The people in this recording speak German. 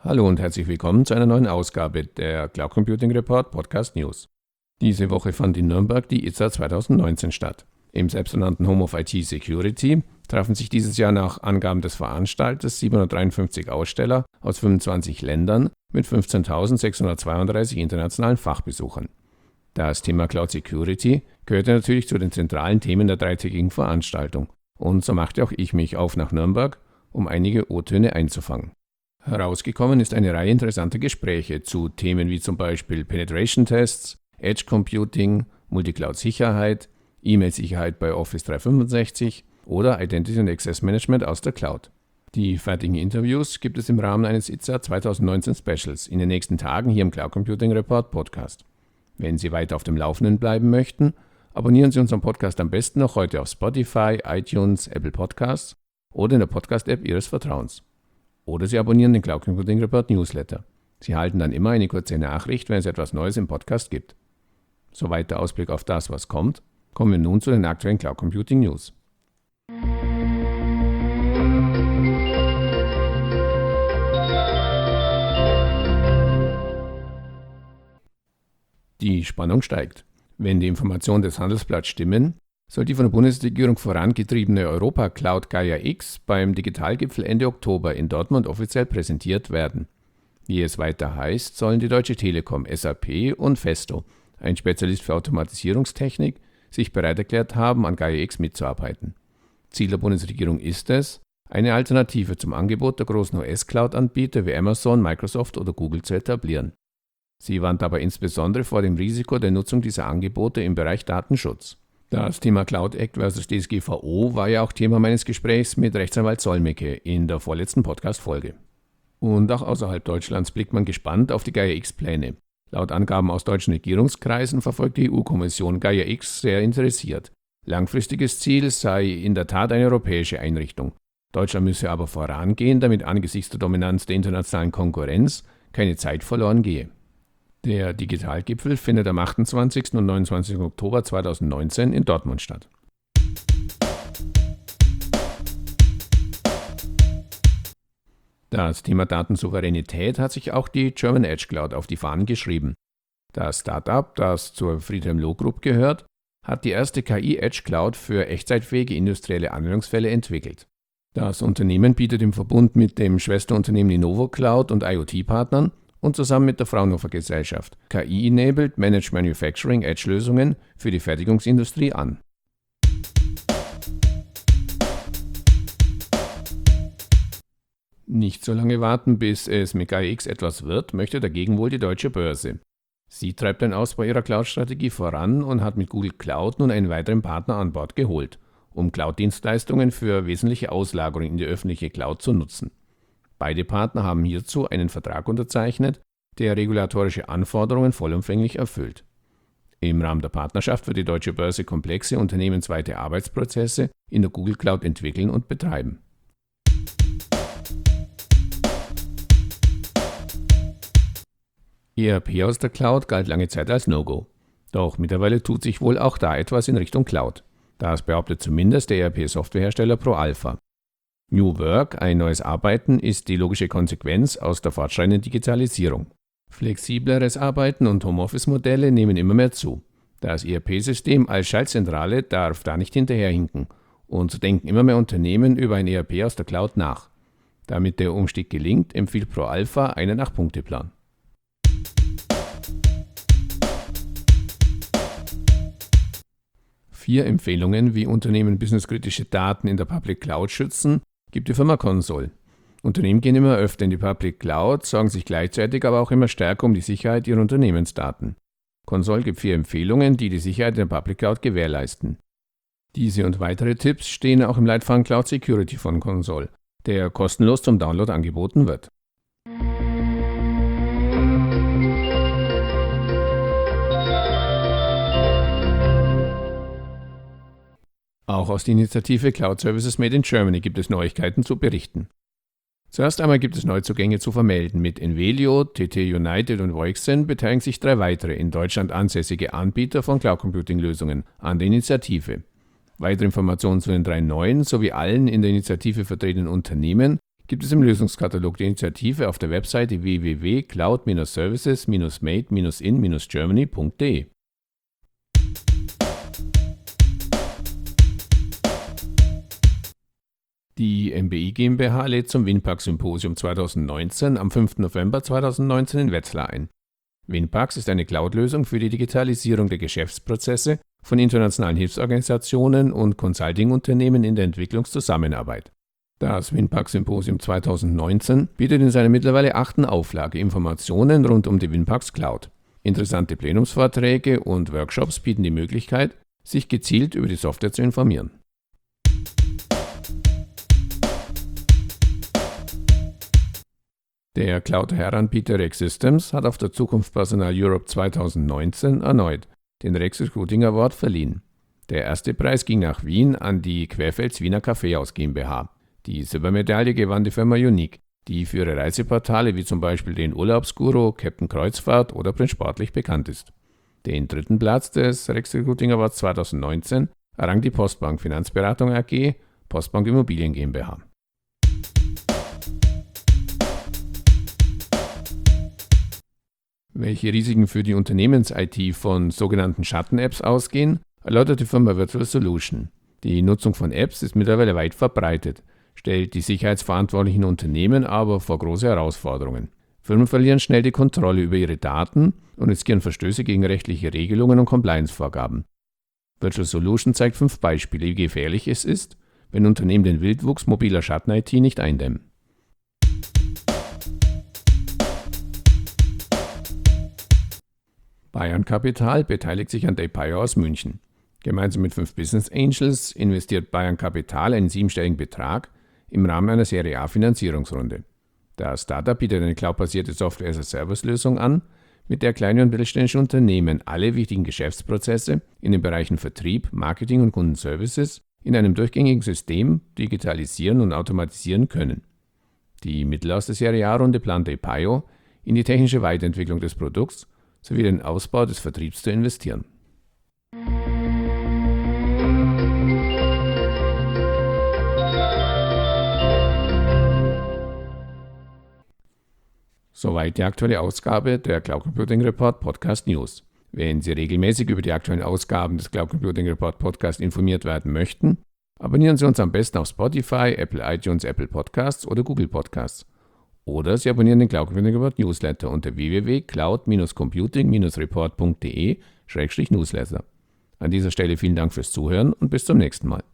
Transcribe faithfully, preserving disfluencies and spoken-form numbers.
Hallo und herzlich willkommen zu einer neuen Ausgabe der Cloud Computing Report Podcast News. Diese Woche fand in Nürnberg die I T S A zwanzig neunzehn statt. Im selbsternannten Home of I T Security trafen sich dieses Jahr nach Angaben des Veranstalters siebenhundertdreiundfünfzig Aussteller aus fünfundzwanzig Ländern mit fünfzehntausendsechshundertzweiunddreißig internationalen Fachbesuchern. Das Thema Cloud Security gehörte natürlich zu den zentralen Themen der dreitägigen Veranstaltung und so machte auch ich mich auf nach Nürnberg, um einige O-Töne einzufangen. Herausgekommen ist eine Reihe interessanter Gespräche zu Themen wie zum Beispiel Penetration Tests, Edge Computing, Multicloud-Sicherheit, E-Mail-Sicherheit bei Office dreihundertfünfundsechzig oder Identity and Access Management aus der Cloud. Die fertigen Interviews gibt es im Rahmen eines I T S A zwanzig neunzehn Specials in den nächsten Tagen hier im Cloud Computing Report Podcast. Wenn Sie weiter auf dem Laufenden bleiben möchten, abonnieren Sie unseren Podcast am besten noch heute auf Spotify, iTunes, Apple Podcasts oder in der Podcast-App Ihres Vertrauens. Oder Sie abonnieren den Cloud Computing Report Newsletter. Sie erhalten dann immer eine kurze Nachricht, wenn es etwas Neues im Podcast gibt. Soweit der Ausblick auf das, was kommt, kommen wir nun zu den aktuellen Cloud Computing News. Die Spannung steigt. Wenn die Informationen des Handelsblatts stimmen, soll die von der Bundesregierung vorangetriebene Europa-Cloud Gaia X beim Digitalgipfel Ende Oktober in Dortmund offiziell präsentiert werden. Wie es weiter heißt, sollen die Deutsche Telekom, S A P und Festo, ein Spezialist für Automatisierungstechnik, sich bereit erklärt haben, an Gaia X mitzuarbeiten. Ziel der Bundesregierung ist es, eine Alternative zum Angebot der großen U S-Cloud-Anbieter wie Amazon, Microsoft oder Google zu etablieren. Sie warnt dabei insbesondere vor dem Risiko der Nutzung dieser Angebote im Bereich Datenschutz. Das Thema Cloud Act versus D S G V O war ja auch Thema meines Gesprächs mit Rechtsanwalt Solmecke in der vorletzten Podcast-Folge. Und auch außerhalb Deutschlands blickt man gespannt auf die Gaia X-Pläne. Laut Angaben aus deutschen Regierungskreisen verfolgt die E U-Kommission Gaia X sehr interessiert. Langfristiges Ziel sei in der Tat eine europäische Einrichtung. Deutschland müsse aber vorangehen, damit angesichts der Dominanz der internationalen Konkurrenz keine Zeit verloren gehe. Der Digitalgipfel findet am achtundzwanzigsten und neunundzwanzigsten Oktober zweitausendneunzehn in Dortmund statt. Das Thema Datensouveränität hat sich auch die German Edge Cloud auf die Fahnen geschrieben. Das Startup, das zur Friedhelm Loh Group gehört, hat die erste K I-Edge Cloud für echtzeitfähige industrielle Anwendungsfälle entwickelt. Das Unternehmen bietet im Verbund mit dem Schwesterunternehmen Innovo Cloud und IoT-Partnern und zusammen mit der Fraunhofer Gesellschaft K I-enabled Managed Manufacturing Edge-Lösungen für die Fertigungsindustrie an. Nicht so lange warten, bis es mit Gaia X etwas wird, möchte dagegen wohl die Deutsche Börse. Sie treibt den Ausbau ihrer Cloud-Strategie voran und hat mit Google Cloud nun einen weiteren Partner an Bord geholt, um Cloud-Dienstleistungen für wesentliche Auslagerungen in die öffentliche Cloud zu nutzen. Beide Partner haben hierzu einen Vertrag unterzeichnet, der regulatorische Anforderungen vollumfänglich erfüllt. Im Rahmen der Partnerschaft wird die Deutsche Börse komplexe unternehmensweite Arbeitsprozesse in der Google Cloud entwickeln und betreiben. E R P aus der Cloud galt lange Zeit als No-Go. Doch mittlerweile tut sich wohl auch da etwas in Richtung Cloud. Das behauptet zumindest der E R P-Softwarehersteller ProAlpha. New Work, ein neues Arbeiten, ist die logische Konsequenz aus der fortschreitenden Digitalisierung. Flexibleres Arbeiten und Homeoffice-Modelle nehmen immer mehr zu. Das E R P-System als Schaltzentrale darf da nicht hinterherhinken und so denken immer mehr Unternehmen über ein E R P aus der Cloud nach. Damit der Umstieg gelingt, empfiehlt ProAlpha einen acht-Punkte-Plan. Vier Empfehlungen, wie Unternehmen businesskritische Daten in der Public Cloud schützen, gibt die Firma Console. Unternehmen gehen immer öfter in die Public Cloud, sorgen sich gleichzeitig aber auch immer stärker um die Sicherheit ihrer Unternehmensdaten. Console gibt vier Empfehlungen, die die Sicherheit in der Public Cloud gewährleisten. Diese und weitere Tipps stehen auch im Leitfaden Cloud Security von Console, der kostenlos zum Download angeboten wird. Auch aus der Initiative Cloud Services Made in Germany gibt es Neuigkeiten zu berichten. Zuerst einmal gibt es Neuzugänge zu vermelden. Mit Envelio, T T United und Voixen beteiligen sich drei weitere in Deutschland ansässige Anbieter von Cloud Computing Lösungen an der Initiative. Weitere Informationen zu den drei neuen sowie allen in der Initiative vertretenen Unternehmen gibt es im Lösungskatalog der Initiative auf der Webseite w w w punkt cloud services made in germany punkt de. Die M B I GmbH lädt zum Winpax Symposium zweitausendneunzehn am fünften November zweitausendneunzehn in Wetzlar ein. Winpax ist eine Cloud-Lösung für die Digitalisierung der Geschäftsprozesse von internationalen Hilfsorganisationen und Consulting-Unternehmen in der Entwicklungszusammenarbeit. Das Winpax Symposium zweitausendneunzehn bietet in seiner mittlerweile achten Auflage Informationen rund um die Winpax Cloud. Interessante Plenumsvorträge und Workshops bieten die Möglichkeit, sich gezielt über die Software zu informieren. Der Cloud-H R-Anbieter Rex Systems hat auf der Zukunftspersonal Europe zweitausendneunzehn erneut den Rex Recruiting Award verliehen. Der erste Preis ging nach Wien an die Querfelds Wiener Kaffeehaus GmbH. Die Silbermedaille gewann die Firma Unique, die für ihre Reiseportale wie zum Beispiel den Urlaubsguru, Captain Kreuzfahrt oder Prinz Sportlich bekannt ist. Den dritten Platz des Rex Recruiting Awards zweitausendneunzehn errang die Postbank Finanzberatung A G, Postbank Immobilien GmbH. Welche Risiken für die Unternehmens-I T von sogenannten Schatten-Apps ausgehen, erläutert die Firma Virtual Solution. Die Nutzung von Apps ist mittlerweile weit verbreitet, stellt die sicherheitsverantwortlichen Unternehmen aber vor große Herausforderungen. Firmen verlieren schnell die Kontrolle über ihre Daten und riskieren Verstöße gegen rechtliche Regelungen und Compliance-Vorgaben. Virtual Solution zeigt fünf Beispiele, wie gefährlich es ist, wenn Unternehmen den Wildwuchs mobiler Schatten-I T nicht eindämmen. Bayern Capital beteiligt sich an DayPio aus München. Gemeinsam mit fünf Business Angels investiert Bayern Capital einen siebenstelligen Betrag im Rahmen einer Serie A Finanzierungsrunde. Das Startup bietet eine cloudbasierte Software-as-a-Service-Lösung an, mit der kleine und mittelständische Unternehmen alle wichtigen Geschäftsprozesse in den Bereichen Vertrieb, Marketing und Kundenservices in einem durchgängigen System digitalisieren und automatisieren können. Die Mittel aus der Serie A-Runde plant DayPio in die technische Weiterentwicklung des Produkts sowie den Ausbau des Vertriebs zu investieren. Soweit die aktuelle Ausgabe der Cloud Computing Report Podcast News. Wenn Sie regelmäßig über die aktuellen Ausgaben des Cloud Computing Report Podcast informiert werden möchten, abonnieren Sie uns am besten auf Spotify, Apple iTunes, Apple Podcasts oder Google Podcasts. Oder Sie abonnieren den Cloud Computing Report Newsletter unter w w w punkt cloud computing report punkt de slash newsletter. An dieser Stelle vielen Dank fürs Zuhören und bis zum nächsten Mal.